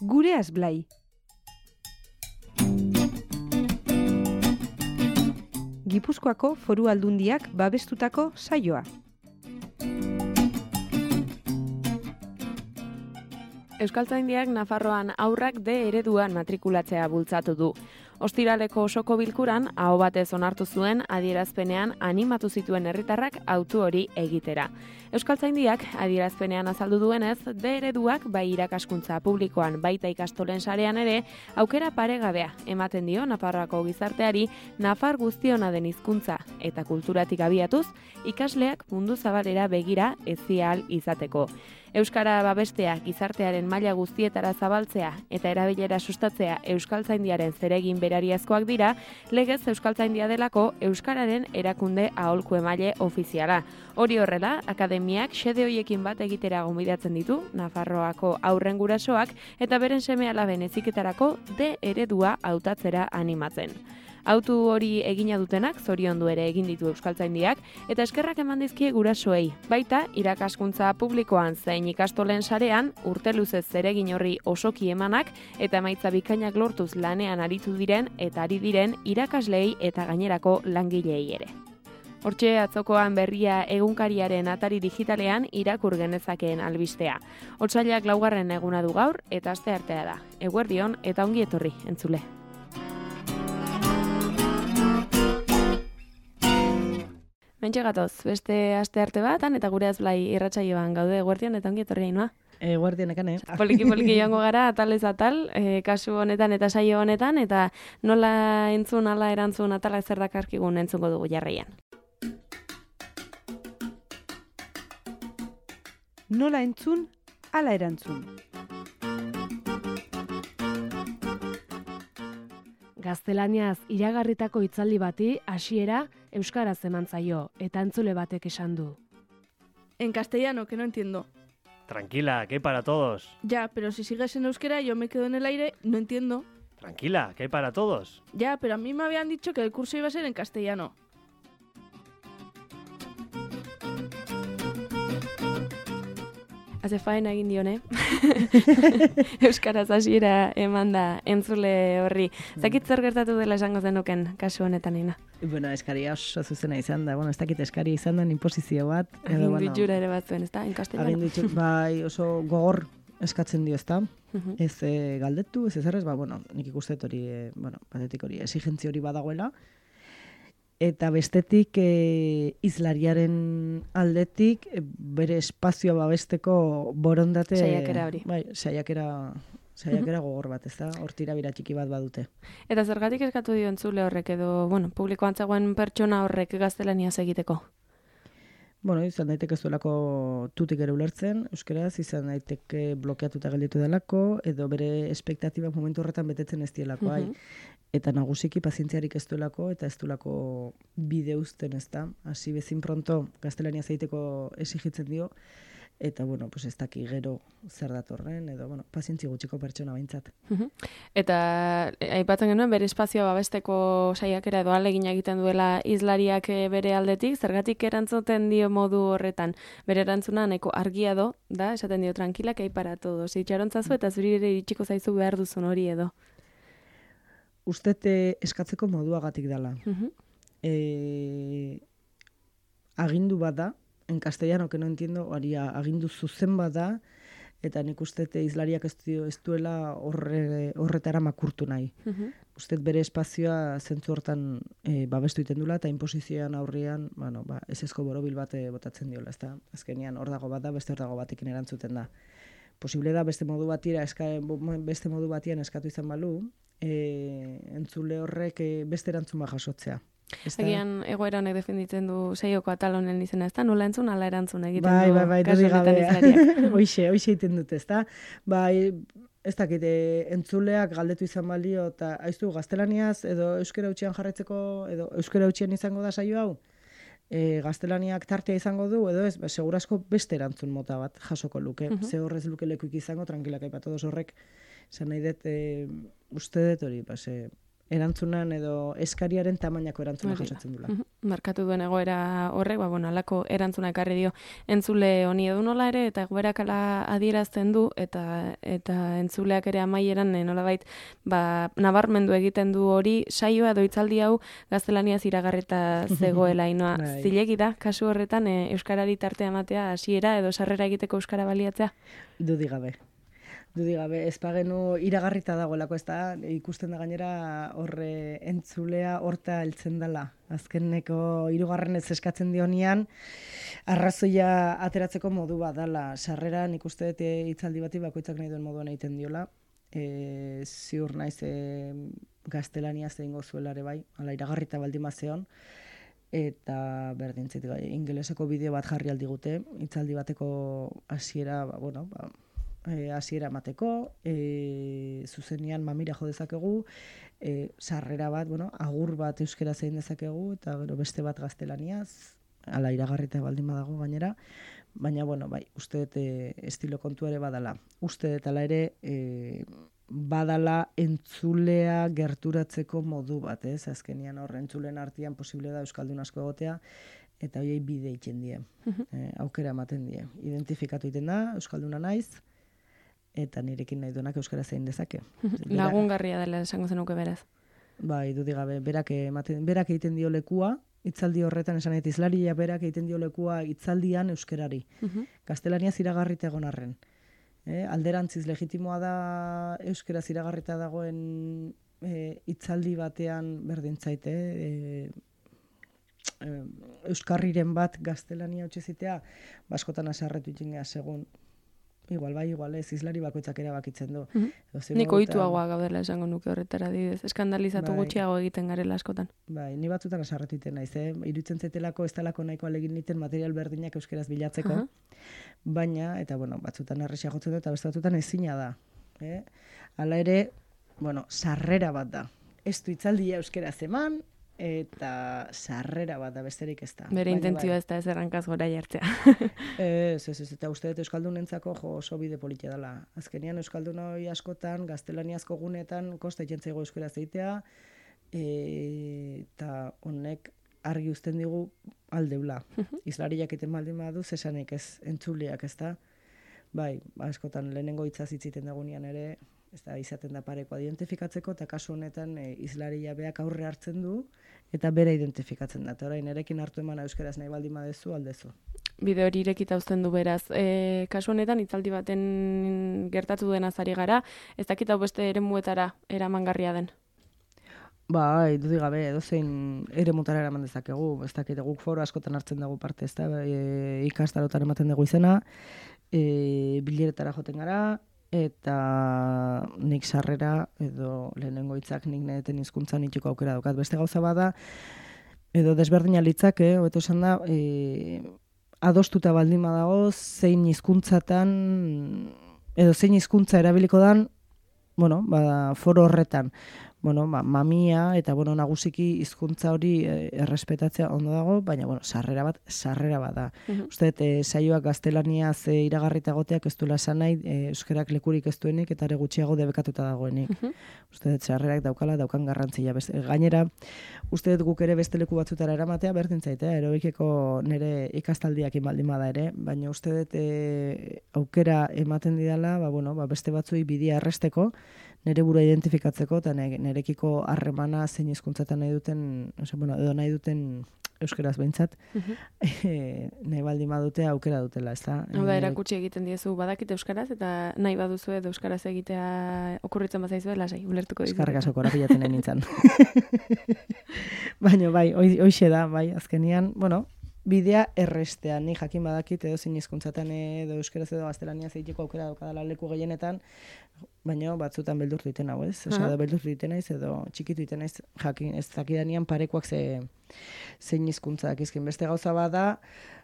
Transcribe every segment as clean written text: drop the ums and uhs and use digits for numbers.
Gure Azblai. Gipuzkoako Foru Aldundiak babestutako saioa. Euskaltzaindiak Nafarroan haurrak D ereduan matrikulatzea bultzatu du. Ostiraleko osoko bilkuran aho batez onartu zuen adierazpenean animatu zituen herritarrak autu hori egitera. Euskaltzaindiak adierazpenean azaldu duenez, D ereduak bai irakaskuntza publikoan baita ikastolen sarean ere aukera paregabea ematen dio Nafarroako gizarteari nafar guztiona den hizkuntza eta kulturatik abiatuz ikasleak mundu zabalera begira hezi ahal izateko. Euskara babestea, gizartearen maila guztietara zabaltzea eta erabilera sustatzea Euskaltzaindiaren zeregin berariazkoak dira, legez Euskaltzaindia delako Euskararen erakunde aholku emaile ofiziala. Hori horrela, akademiak xede hoiekin bat egitera gonbidatzen ditu Nafarroako haurren gurasoak eta beren seme-alaben heziketarako D eredua hautatzera animatzen. Autu hori egina dutenak zoriondu ere egin ditu Euskaltzaindiak eta eskerrak eman dizkie gurasoei. Baita irakaskuntza publikoan zein ikastolen sarean urteluzez zeregin horri osoki emanak eta emaitza bikainak lortuz lanean aritu diren eta ari diren irakasleei eta gainerako langileei ere. Hortxe atzokoan berria egunkariaren atari digitalean irakur genezakeen albistea. Otsailak 4. eguna du gaur eta asteartea da. Eguerdion eta ongi etorri entzule. Mentxe gatoz, beste astearte batan eta gure Azblai irratsaioan gaude eguerdion eta ongi etorri Ainhoa. Eguerdion ekane. Poliki joango gara atalez atal, kasu honetan eta saio honetan, eta nola entzun, ala erantzun, atalak zer dakarkigun entzungo dugu jarraian. Nola entzun, ala erantzun. Gaztelaniaz iragarritako hitzaldi bati hasiera euskaraz eman zaio eta entzule batek esan du. En castellano, que no entiendo. Tranquila, que hay para todos. Ya, pero si sigues en euskera yo me quedo en el aire, no entiendo. Tranquila, que hay para todos. Ya, pero a mí me habían dicho que el curso iba a ser en castellano. Haze faena egin dione. Euskaraz hasiera eman da entzule horri. Zakit zer gertatu dela esango zenuken kasu honetan ina. Bueno, eskaria oso zuzena izan da. Bueno, ez dakit eskaria izan da inposizio bat. Agindu jura ere bat zuen, ez da? En castellano. Agindu bai, oso gogor eskatzen dio, ez da? Ez galdetu, ez ezerrez, bueno, nik ikuste hori, batetik hori, exigentzia hori badagoela. Eta bestetik izlariaren aldetik bere espazioa babesteko borondate... Saiakera hori. Bai, saiakera gogor bat, ez da? Hortira bira txiki bat badute. Eta zergatik eskatu dio entzule horrek edo, publikoan zegoen pertsona horrek gaztelaniaz egiteko? Izan daiteke ez duelako tutik ere ulertzen, euskeraz, izan daiteke blokeatuta gelditu delako, edo bere espektatibak momentu horretan betetzen ez dielako, Eta nagusiki pazientziarik ez duelako, eta ez duelako bide uzten, ez da. Hasi bezin pronto gaztelaniaz egiteko exigitzen dio, eta, ez daki gero zer datorren, edo, pazientzi gutxiko pertsona behintzat. Eta, aipatzen genuen, bere espazioa babesteko saiakera edo ahalegina egiten duela izlariak bere aldetik, zergatik erantzuten dio modu horretan. Bere erantzuna nahiko argia da, esaten dio tranquila, que hay para todos. Itxarontzazu eta zuri ere iritsiko zaizu behar duzun hori edo. Ustete eskatzeko moduagatik dela. Agindu bat da, en castellano, que no entiendo, agindu zuzen bat da, eta nik ustete izlariak ez duela horretara makurtu nahi. Ustet bere espazioa zentzu hortan babestu iten dula, eta inposizioan aurrian, ezezko borobil bat botatzen diola, ez da? Azkenean hor dago bat da, beste hor dago batekin erantzuten da. Posible da beste modu batian eskatu izan balu, entzule horrek beste erantzun bat jasotzea. Egian egoera honek defenditzen du saioko atal honen izena, ez da? Nola entzun, ala erantzun egiten du kasu honetan izlariak. Hoixe egiten dute, ez da? Ez dakit, entzuleak galdetu izan balio, eta haiztu gaztelaniaz, edo euskera utxian jarraitzeko, edo euskera utxian izango da saio hau, gaztelaniak tartea izango du, edo ez, segurazko beste erantzun mota bat jasoko luke. Ze horrez luke lekuik izango, tranquilak aipatodos horrek, zan nahi dut, uste dut hori, erantzunan edo eskariaren tamainako erantzuna jasotzen dula. markatu duen egoera horrek, alako erantzuna ekarri dio entzule honi edu nola ere, eta egoerak ala adierazten du, eta entzuleak ere amaieran nolabait, nabarmendu egiten du hori, saioa edo hitzaldi hau gaztelaniaz iragarrita zegoela inoa. Zilegi da, kasu horretan, euskarari tartea ematea hasiera edo sarrera egiteko euskara baliatzea? Dudik gabe, ez pagenu iragarrita dagoelako, ez da, ikusten da gainera horre entzulea horta heltzen dela. Azkeneko 3. eskatzen dionian, arrazoia ateratzeko modu bat dela. Sarrera nik uste dut hitzaldi bati bakoitzak nahi duen moduan egiten diola. Ziur naiz gaztelaniaz egingo zuela ere bai, ala iragarrita baldin bazeon. Eta berdintzit, ingeleseko bideo bat jarri aldigute, hitzaldi bateko hasiera, hasiera emateko, zuzenean mamira jo dezakegu, sarrera bat, agur bat euskera zein dezakegu, eta gero beste bat gaztelaniaz, ala iragarrita baldin badago gainera, baina, bai, uste dut estilo kontu ere badala. Uste dut ala ere, badala entzulea gerturatzeko modu bat, ez? Azkenian hor entzulen artean posible da euskaldun asko egotea, eta horiei bide egiten die, aukera ematen die. Identifikatu egiten da, euskalduna naiz, eta nirekin nahi duenak euskara zein dezake. Lagungarria dela esango zenuke beraz. Bai, dudik gabe, berak egiten dio lekua, hitzaldi horretan esan nahi hizlaria berak egiten dio lekua hitzaldian euskarari. Gaztelaniaz iragarrita egon arren. Alderantziz legitimoa da euskaraz iragarrita dagoen hitzaldi batean berdintzaite, euskarriren bat gaztelania utzizitea, baskotan asarretu itxingea segun. Igual bai, igual ez, izlari bakoitzak erabakitzen du. Niko ohituagoa gaudela esango nuke horretara adibidez. Eskandalizatu gutxiago egiten garela askotan. Bai, ni batzutan asarretu iten naiz, iruditzen zaitelako ez talako nahiko alegin niten material berdinak euskeraz bilatzeko, baina, eta batzutan erresia jotzen dut, eta beste batzutan ezina da. Hala ere, sarrera bat da. Ez du hitzaldia euskeraz eman, eta sarrera bat da besterik ez da. Bere intentzioa ez da ez errankaz gora jartzea. Ez, eta uste dut euskaldunentzako oso bide politia dela. Azkenean euskaldun hori askotan, gaztelaniazko gunetan, kosta ikentzaigo euskera zeitea, eta honek argi uzten digu aldeula. Izlariak iten baldin badu, zesanik ez, entzuleak ez da. Bai, askotan lehenengo hitzaz hitziten dagunean ere, ez da, izaten da parekoa identifikatzeko, eta kasu honetan izlaria beak aurre hartzen du, eta bere identifikatzen da. Eta orain, erekin hartu eman euskaraz nahi baldin badezu, aldezu. Bide hori irekita uzten du beraz. Kasu honetan, hitzaldi baten gertatu dena zari gara, ez dakit hau beste eremuetara eramangarria den? Bai, dudik gabe, edozein eremutara eraman dezakegu, ez dakit guk foro askotan hartzen dugu parte, ez da, ikastarotan ematen dugu izena, bileretara joten gara, eta nik sarrera edo lehenengo hitzak nik neten hizkuntzan itxiko aukera daukat. Beste gauza bada, edo desberdina litzake, hobeto esan da, adostuta baldin badago zein hizkuntzatan edo zein hizkuntza erabiliko dan, foro horretan. Mamia eta nagusiki hizkuntza hori errespetatzea ondo dago, baina sarrera bat da. Uste dut saioak gaztelaniaz iragarrita egoteak ez duela esan nahi euskarak lekurik ez duenik eta ere gutxiago debekatuta dagoenik. Uste dut sarrerak daukan garrantzia. Gainera, uste dut guk ere beste leku batzutara eramatea berdin zaitea, erobikeko nire ikastaldiak baldin bada ere, baina uste dut aukera ematen didala, beste batzui bidea erresteko, nire burua identifikatzeko eta nirekiko harremana zein hizkuntzatan nahi duten, edo nahi duten euskaraz behintzat, nahi baldin badute aukera dutela, ez da? Erakutsi egiten diezu badakit euskaraz eta nahi baduzu edo euskaraz egitea okurritzen bazaizue, lasai, ulertuko dizu. Eskarrik asko korapilatzen nahi nintzen. Baina bai, hoixe da, bai, azkenian, bidea errestean, ni jakin badakit edo zein hizkuntzatan edo euskaraz edo gaztelaniaz egiteko aukera daukadala leku gehienetan, baina batzutan beldurtu iten hau, ez? Edo beldurtu iten naiz edo txikitu iten naiz, jakin ez dakidanean parekoak zein hizkuntza dakizkin. Beste gauza bada,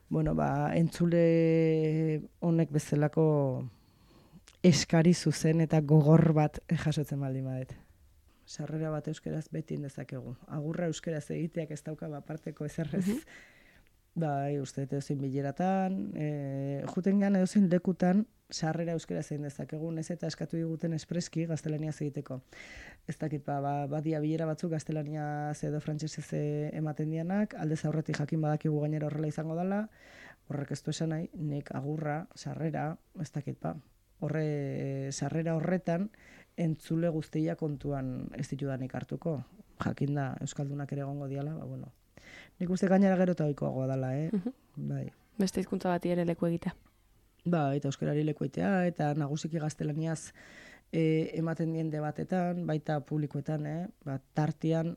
entzule honek bezalako eskari zuzen eta gogor bat jasotzen baldin badet. Sarrera bat euskaraz beti indezakegu. Agurra euskaraz egiteak ez dauka aparteko ezerrez. Bai, uste dut edozein bileratan, juten gehan edozein lekutan, sarrera euskera zein dezakegun, ez eta eskatu diguten espreski gaztelaniaz egiteko. Ez dakit, badia bilera batzuk gaztelaniaz edo frantsesez ematen dianak, aldez aurretik jakin badakigu gainera horrela izango dela, horrek ez du esan nahi, nek agurra, sarrera, ez dakit, sarrera horretan, entzule guztia kontuan ez ditudanik hartuko. Jakinda euskaldunak ere egongo diala, nik uste gainera gero eta ohikoagoa dela, Bai. Beste hizkuntza bati ere leku egitea. Eta euskarari leku egitea, eta nagusiki gaztelaniaz ematen dien debatetan, baita publikoetan, tartian,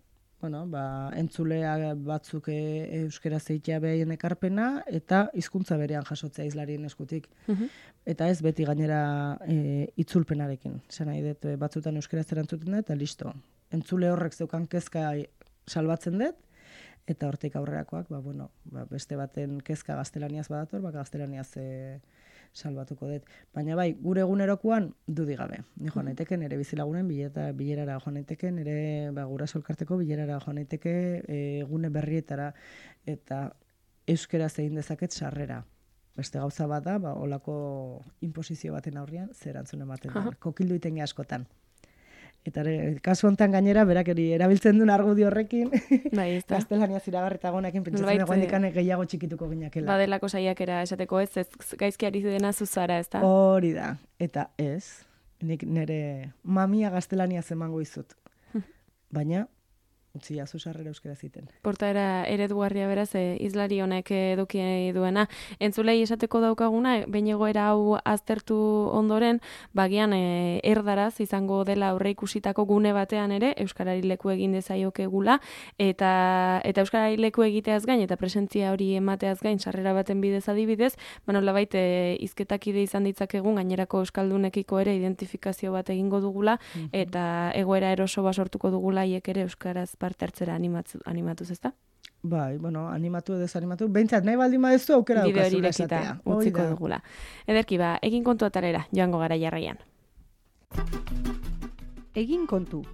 entzulea batzuk euskera zeitea behaien ekarpena, eta hizkuntza berean jasotzea hizlarien eskutik. Eta ez beti gainera itzulpenarekin. Zer nahi dut, batzutan euskera zerantzuten da, eta listo. Entzule horrek zeukan kezka salbatzen dut, eta hortik aurrerakoak, beste baten kezka gaztelaniaz badator, gaztelaniaz salbatuko dut. Baina bai, gure egunerokoan dudik gabe. Ni joan naiteke, nire bizilagunen bilerara joan naiteke, nire guraso elkarteko bilerara joan naiteke, egune berrietara, eta euskera zein dezaket sarrera. Beste gauza bat da, olako imposizio baten aurrean, zer antzun ematen da. Kokildu iten askotan. Eta kasu honetan gainera, berak erabiltzen duen argudio horrekin, gaztelaniaz iragarrita gonekin, pentsatzen egoan dikane gehiago txikituko gineakela. Badelako saiakera esateko ez gaizkiari dena zuzara, ez da? Hori da, eta ez, nik nire mamia gaztelaniaz emango izut. Baina, utzia sarrera euskera ziten. Portaera eredugarria beraz, hizlari honek eduki duena. Entzulei esateko daukaguna, behin egoera hau aztertu ondoren, bagian erdaraz izango dela aurre ikusitako gune batean ere, euskarari leku egin dezaiokegula, eta euskarari leku egiteaz gain, eta presentzia hori emateaz gain, sarrera baten bidez adibidez, nolabait hizketakide izan ditzakegun, gainerako euskaldunekiko ere identifikazio bat egingo dugula, eta egoera eroso sortuko dugula hiek ere euskaraz parte hartzera animatuz, ezta? Bai, animatu edo desanimatu, behintzat nahi baldin badezu aukera daukazula esatea. Utziko dugula. Ederki egin kontu atarera, joango gara jarraian. Egin kontu.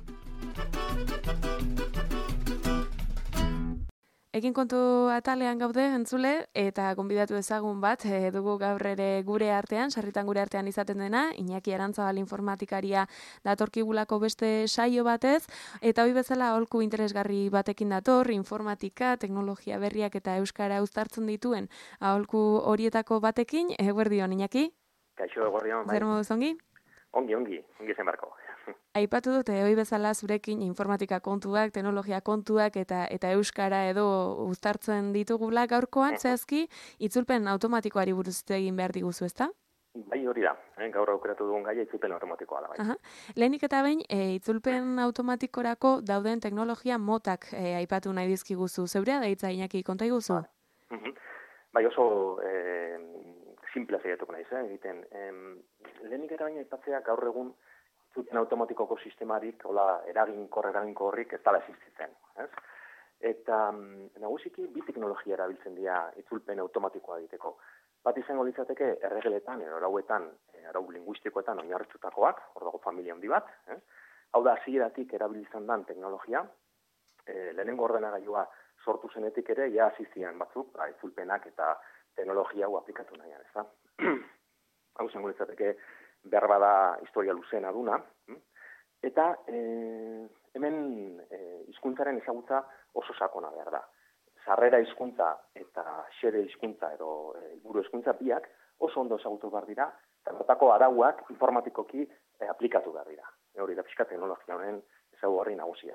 Egin kontu atalean gaude, entzule, eta gonbidatu ezagun bat, dugu gaur ere gure artean, sarritan gure artean izaten dena, Iñaki Arantzabal informatikaria datorkigulako beste saio batez, eta hori bezala aholku interesgarri batekin dator, informatika, teknologia berriak eta euskara uztartzen dituen aholku horietako batekin, eguerdion, Iñaki? Kaixo, eguerdion, bai. Zer moduz ongi? Ongi zen barko. Aipatu dute, hori bezala zurekin informatika kontuak, teknologia kontuak eta euskara edo uztartzen ditugula gaurkoan, zehazki, itzulpen automatikoari buruz egin behar diguzu, ezta? Bai, hori da. Gaur aukeratu dugun gaia itzulpen automatikoa da, bai. Lehenik eta behin, itzulpen automatikorako dauden teknologia motak aipatu nahi dizkiguzu. Zeurea da hitza, Iñaki, konta iguzu? Bai, oso simplea zeiatuko nahiz, egiten. Lehenik eta baina aipatzea gaur egun itzulpen automatikoko sistemarik, eraginkorrik ez dala existitzen. Eta nagusiki bi teknologia erabiltzen dira itzulpen automatikoa egiteko. Bat izango litzateke erregeletan, arau linguistikoetan oinarritutakoak, hor dago familia handi bat. Hau da, hasieratik erabilizan dan teknologia, lehenengo ordenagailua sortu zenetik ere, ja hasizian batzuk, itzulpenak eta teknologia hau aplikatu nahian, ez da? Hau izango litzateke behar bada historia luzena duna, eta hemen hizkuntzaren ezagutza oso sakona behar da. Sarrera hizkuntza eta xede hizkuntza edo helburu hizkuntza biak oso ondo ezagutu behar dira, eta bertako arauak informatikoki aplikatu behar dira. Hori da pixka teknologia honen ezaugarri nagusia.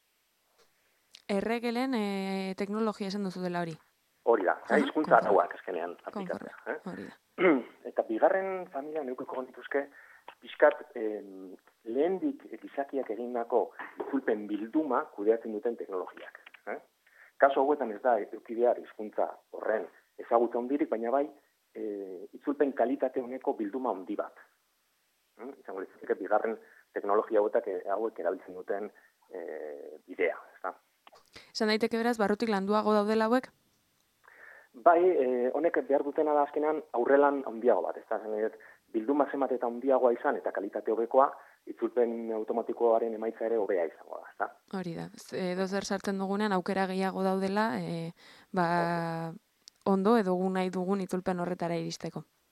Erregelen teknologia esan duzu dela hori? Hori da, hizkuntza arauak eskenean aplikatzea. Eta bigarren familia neukiko dituzke, pixkat lehendik gizakiak egindako itzulpen bilduma kudeatzen duten teknologiak. Kaso hauetan ez da edukidear hizkuntza horren ezagutza hondirik, baina bai itzulpen kalitate honeko bilduma handi bat. Izango litzateke bigarren teknologia hauek erabiltzen duten bidea. Esan daiteke beraz, barrutik landuago daudela hauek? Bai, honek behar dutena da azkenan aurrelan handiago bat. Bilduma zenbat eta handiagoa izan eta kalitate hobekoa, itzulpen automatikoaren emaitza ere hobea izango da. Hori da, edo zer sartzen dugunean aukera gehiago daudela, ondo edo nahi dugun itzulpen horretara iristeko. Hori da.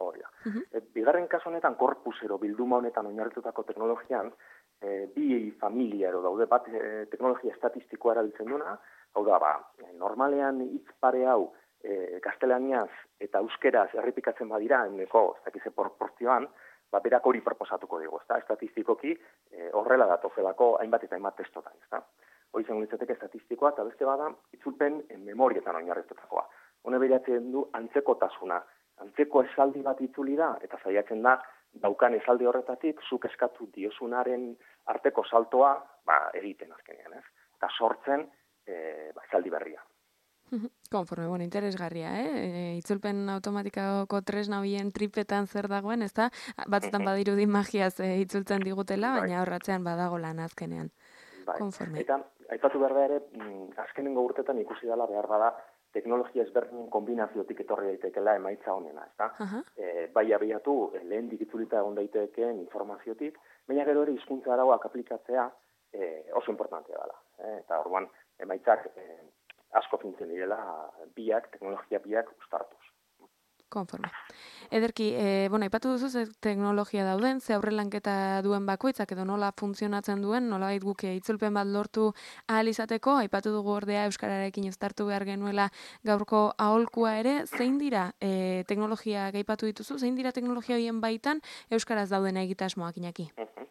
Bigarren kasu honetan, korpus ero bilduma honetan oinarritutako teknologian, bi familia ero daude bat teknologia estatistikoa erabiltzen duna, hau da, normalean hitz pare hau gaztelaniaz eta euskeraz errepikatzen badira, eneko, ez dakize proportzioan, berak hori proposatuko digu, ezta? Estatistikoki horrela datozelako hainbat eta hainbat testotan, ezta? Hori zengo litzateke estatistikoa, eta beste bada, itzulpen memorietan oinarritutakoa. Hone behiratzen du antzekotasuna. Antzeko esaldi bat itzuli da, eta saiatzen da, daukan esaldi horretatik, zuk eskatu diosunaren arteko saltoa, egiten azkenean, ez? Eta sortzen, esaldi berria. Konforme, interesgarria, itzulpen automatikako tresna horien tripetan zer dagoen, ez da? Batzutan badirudi magiaz itzultzen digutela, baina horratzean badago lan azkenean. Konforme. Eta, aipatu behar da ere, azkenengo urtetan ikusi dela behar bada, teknologia ezberdinen kombinaziotik etorri daitekela emaitza honena, ez da? Bai abiatu, lehen digitzulita egon daitekeen informaziotik, baina gero ere hizkuntza arauak aplikatzea oso importantea dela. Eta orduan, emaitzak asko fintzen direla teknologia biak uztartuz. Konforme. Ederki, aipatu duzu ze teknologia dauden, ze aurrelanketa duen bakoitzak edo nola funtzionatzen duen, nola guk itzulpen bat lortu ahal izateko, aipatu dugu ordea euskararekin uztartu behar genuela gaurko aholkua ere, zein dira teknologia aipatu dituzu, zein dira teknologia horien baitan euskaraz dauden egitasmoak Iñaki?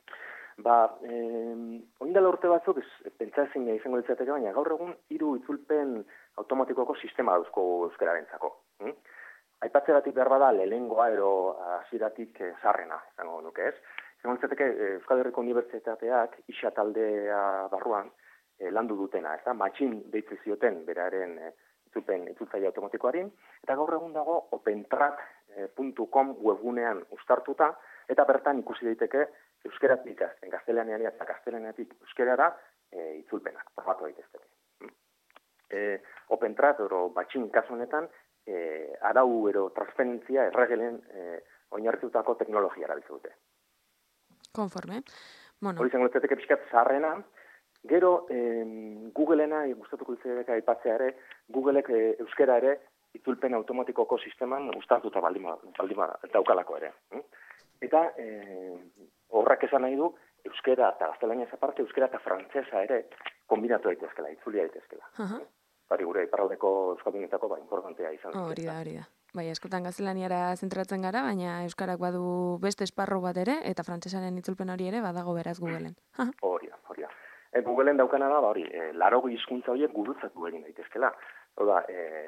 Oindala urte batzuk, pentsazin izango ditzateke, baina gaur egun 3 itzulpen automatikoko sistema dauzko euskararentzako. Aipatzegatik behar bada lehengoa ero hasieratik sarrena, izango nuke ez. Izango ditzateke Euskal Herriko Unibertsitateak isa taldea barruan landu dutena, ez da, matxin deitze zioten beraren itzultzaile automatikoari, eta gaur egun dago opentrack.com webgunean uztartuta, eta bertan ikusi daiteke euskeratik gaztelanian eta gaztelaniatik euskerara itzulpenak, formatu daitezteke. OpenTrack ero batxin kasu honetan, arau ero transferentzia erregelen oinarritutako teknologia erabiltzen dute. Konforme. Hori zengo litzateke pixkat zaharrena, gero Googleena gustatuko litzateke aipatzea ere, Googleek euskera ere itzulpen automatikoko sisteman uztartuta baldima daukalako ere. Eta horrak esan nahi du, euskera eta gaztelaniaz aparte, euskera eta frantsesa ere kombinatu daitezkela, itzuli daitezkela. Bari gure iparraldeko euskaldunetako importantea izan. Hori da. Bai, askotan gaztelaniara zentratzen gara, baina euskarak badu beste esparru bat ere, eta frantsesaren itzulpen hori ere badago beraz Googleen. Hori da. Googleen daukana da, 80 hizkuntza horiek gurutzatu egin daitezkela. Hau da,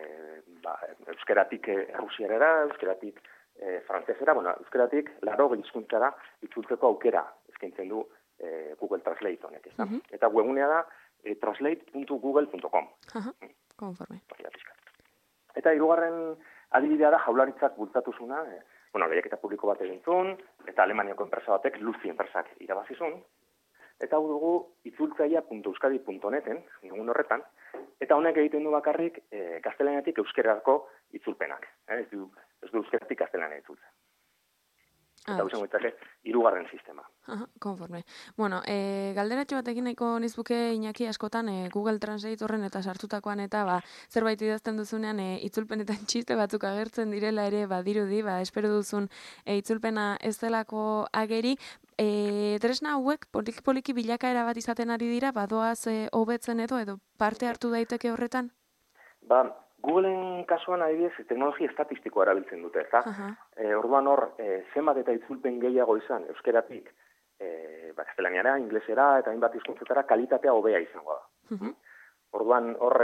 euskeratik errusiarera, euskeratik frantsesera, euskeratik 80 hizkuntzara itzultzeko aukera eskaintzen du Google Translate honek, ez da? Eta webgunea da translate.google.com. Konforme. Eta hirugarren adibidea da Jaurlaritzak bultzatuzuna, lehiaketa publiko bat egin zuen, eta Alemaniako enpresa batek, Luzi enpresak irabazizun, eta hau dugu itzultzaia.euskadi.neten, egun horretan, eta honek egiten du bakarrik gaztelaniatik euskerako itzulpenak. Ez du euskeratik gaztelania itzultzen. Eta usan goitzake, 3. sistema. Konforme. Galderatxo batekin nahiko nizbuke Iñaki askotan Google Translate horren eta sartutakoan eta zerbait idazten duzunean itzulpenetan txiste batzuk agertzen direla ere badirudi, espero duzun itzulpena ez delako ageri. Tresna hauek poliki bilakaera bat izaten ari dira, badoaz hobetzen edo parte hartu daiteke horretan? Googleen kasuan adibidez teknologia estatistikoa erabiltzen dute, ezta? Orduan hor, zenbat eta itzulpen gehiago izan, euskeratik, gaztelaniara, inglesera eta hainbat hizkuntzetara kalitatea hobea izango da. Orduan hor,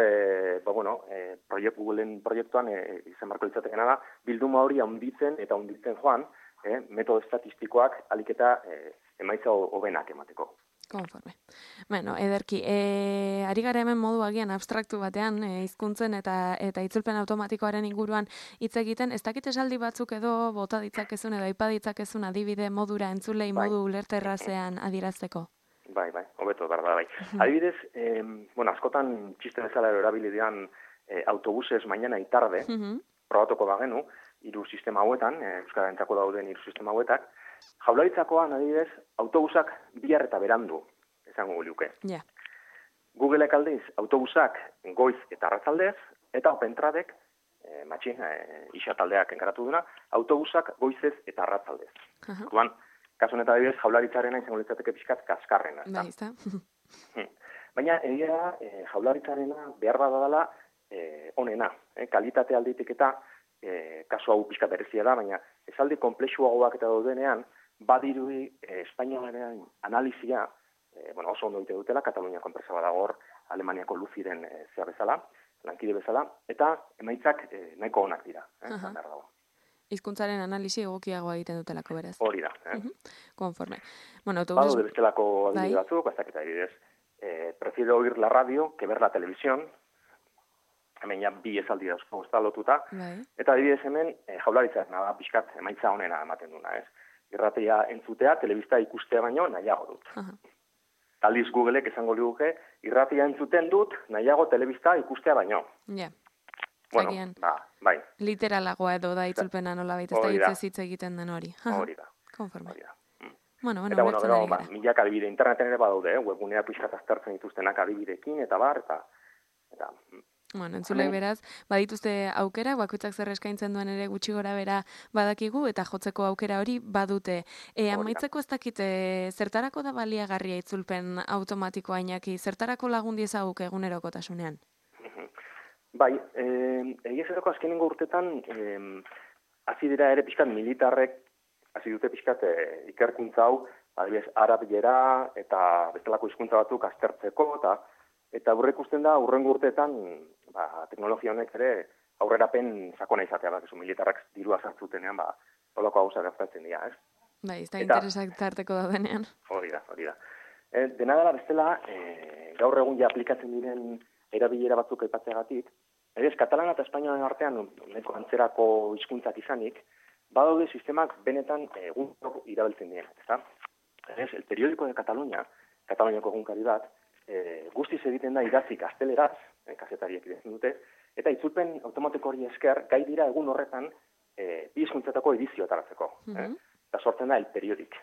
Googleen proiektuan izan barko litzatekena da, bilduma hori handitzen joan, metodo estatistikoak alik eta emaitza hobenak emateko. Konforme. Ederki, ari gara hemen modu agian abstraktu batean, hizkuntzen eta itzulpen automatikoaren inguruan hitz egiten, ez dakit esaldi batzuk edo bota ditzakezun edo aipa ditzakezun adibide modura entzulei modu ulerterrazean adierazteko? Bai, hobeto behar da, bai. Adibidez, askotan txiste bezala erabilidean autobuses mañana y tarde, probatuko bagenu, 3 sistema hauetan, euskararentzako dauden 3 sistema hauetak, Jaurlaritzakoan adibidez, autobusak bihar eta berandu, esango luke. Googleek aldiz, autobusak goiz eta arratzaldez, eta OpenTrack isa taldeak enkaratu duna, autobusak goizez eta arratzaldez. Orduan, kasu honetan adibidez, Jaurlaritzarena izango litzateke pixkat kaskarrena. Bai, ezta? Baina egia da, Jaurlaritzarena behar badala onena, kalitate aldetik eta kasu hau pixka berezia da, baina esaldi komplexuagoak eta daudenean, badirudi espainolaren analizia oso ondo egite dutela, Kataluniako enpresa badagor, Alemaniako Luziren zea bezala, lankide bezala, eta emaitzak nahiko onak dira. Hizkuntzaren analisi egokiagoa egiten dutelako beraz. Hori da. Konforme. Badu de bestelako adibide batzuk, bastaketa adibidez. Prefiero oír la radio que ver la televisión. Hemen ja bi esaldi dauzko lotuta. Eta adibidez hemen Jaurlaritzak da pixkat emaitza honena ematen duna, ez? Irratia entzutea, telebista ikustea baino nahiago dut. Aldiz Googleek esango liguke, irratia entzuten dut, nahiago telebista ikustea baino. Ja. Bueno, bai. Literalagoa edo da itzulpena nola baita, ez da hitz egiten den hori. Hori da. Konforme. Bueno, gero, milak adibide interneten ere badaude, webgunea pixkat aztertzen dituztenak adibidekin, eta bar, eta Bueno, entzulek beraz, badituzte aukera, bakoitzak zer eskaintzen duen ere gutxi gora bera badakigu, eta jotzeko aukera hori badute. Amaitzeko ez dakite, zertarako da baliagarria itzulpen automatikoa Iñaki, zertarako lagundi ezaguk egunerokotasunean? Bai, egiazerako azkenengo urtetan, hasi dira ere pixkat militarrek, hasi dute pixkat ikerkuntza hau, adibidez, arabiera eta bestelako hizkuntza batzuk aztertzeko, eta aurre ikusten da, urrengo urteetan, teknologia honek ere aurrerapen sakona izatea, militarrak dirua sartzutenean, holako hau gertatzen dira, ez? Bai, ez da interesak tarteko daudenean. Hori da. Dena dela bestela, gaur egun ja aplikatzen diren erabilera batzuk aipatzeagatik, katalana eta espainoaren artean neko antzerako hizkuntzak izanik, badaude sistemak benetan egunero irabiltzen dira, ezta? El periódico de Cataluña, Kataluniako egunkari bat, guztiz egiten da idatzi gazteleraz, kazetariek idazten dute, eta itzulpen automatiko hori esker, gai dira egun horretan bi hizkuntzatako edizio ataratzeko. Eta sortzen da el periodik.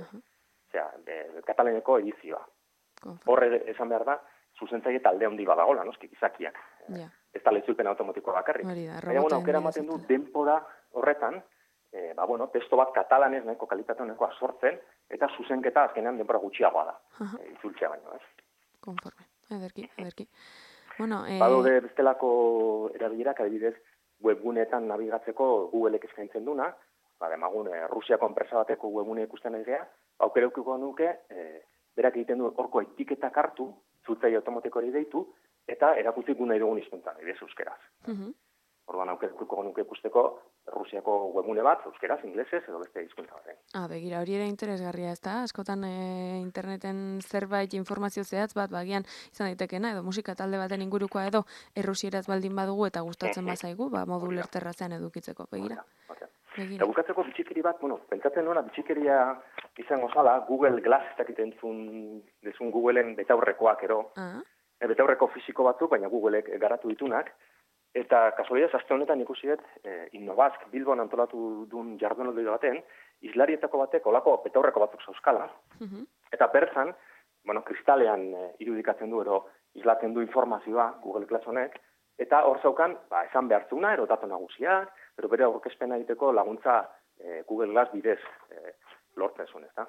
Katalaneko edizioa. Horre esan behar da, zuzentzaile talde handi badagola, noski, gizakiak. Ez da itzulpen automatikoa bakarrik. Baina, aukera ematen du denbora horretan, testo bat katalanez nahiko kalitate honeko sortzen, eta zuzenketa azkenean denbora gutxiagoa da. Itzultzea baino, ez? Konforme, ederki. Badaude bestelako erabilerak, adibidez, webguneetan nabigatzeko Googleek eskaintzen duna, demagun Rusiako enpresa bateko webgune ikusten egea, aukera eukiko nuke, berak egiten du horko etiketak hartu, itzultzaile automatiko hori deitu, eta erakutsi gu nahi dugun hizkuntzan, adibidez euskeraz. Orduan aukera eukiko nuke ikusteko Rusiako webgune bat, euskeraz, inglesez, edo beste hizkuntza baten. Begira, hori ere interesgarria, ez da? Askotan interneten zerbait informazio zehatz bat, bagian izan daitekena, edo musika talde baten ingurukoa edo errusieraz baldin badugu eta gustatzen bazaigu, modu lerterrazean edukitzeko, begira. Eta bukatzeko bitxikeri bat, pentsatzen nuena bitxikeria izango zala, Google Glass ez dakit entzun Googleen betaurrekoak ero, betaurreko fisiko batzuk, baina Googleek garatu ditunak, eta kasualidad, aste honetan ikusi dut, Innobazk Bilbon antolatu duen jardunaldi baten, islarietako batek olako betaurreko batzuk zauzkala, eta berzan, kristalean irudikatzen du, ero islatzen du informazioa Google Glass honek, eta hor zaukan, esan behartzuna, ero datu nagusiak, ero bere aurkezpena egiteko laguntza Google Glass bidez lortzen zuen, ez da?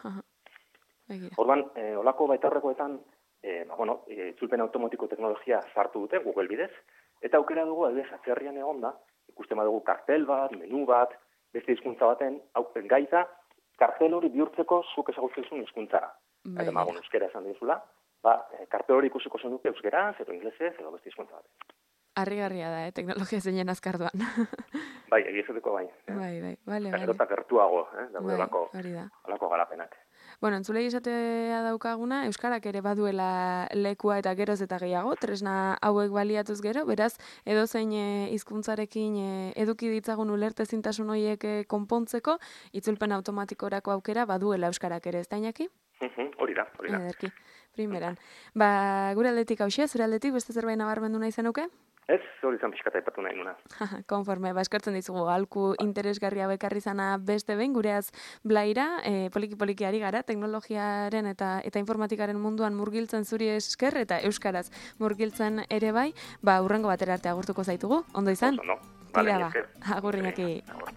Orduan, olako betaurrekoetan, itzulpen automatiko teknologia sartu dute Google bidez, eta aukera dugu, adibidez, atzerrian egonda, ikusten badugu kartel bat, menu bat, beste hizkuntza baten, gaita, kartel hori bihurtzeko zuk ezagutzen zuen hizkuntzara. Eta euskera esan dizula, kartel hori ikusiko zen dute euskeraz, edo inglesez, edo beste hizkuntza baten. Harrigarria da, teknologia zeinen azkarduan. Bai, egiezateko bai. Bale. Eta gertuago, daudelako garapenak. Entzulei esatea daukaguna, euskarak ere baduela lekua eta geroz eta gehiago, tresna hauek baliatuz gero, beraz, edozein hizkuntzarekin eduki ditzagun ulertezintasun horiek konpontzeko, itzulpen automatikorako aukera baduela euskarak ere, ez da Iñaki? Hori da. Ederki, primeran. Gure aldetik hausia, zure aldetik beste zerbait nabarmendu nahi zenuke? Ez, hori zan pixkata ipatu nahi nuna. Konforme, eskartzen dizugu, alku interesgarria bekarri zana beste behin, gureaz blaira, poliki ari gara, teknologiaren eta informatikaren munduan murgiltzen zuri esker, eta euskaraz murgiltzen ere bai, urrengo batera arte agurtuko zaitugu, ondo izan? Ondo. Tira ba, agur Iñaki.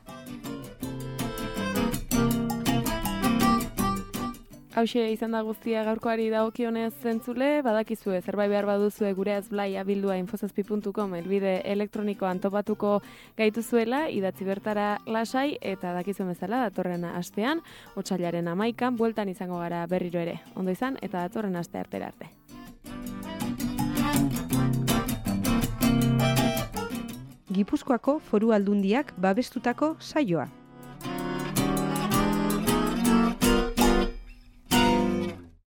Hauxe izan da guztia gaurkoari dagokionez zentzule, badakizue zerbait behar baduzue gure Blai abildua infozazpi.com helbide elektronikoan topatuko gaituzuela, idatzi bertara lasai eta dakizuen bezala datorren astean, otsailaren 11an bueltan izango gara berriro ere. Ondo izan eta datorren aste artera arte. Gipuzkoako Foru Aldundiak babestutako saioa.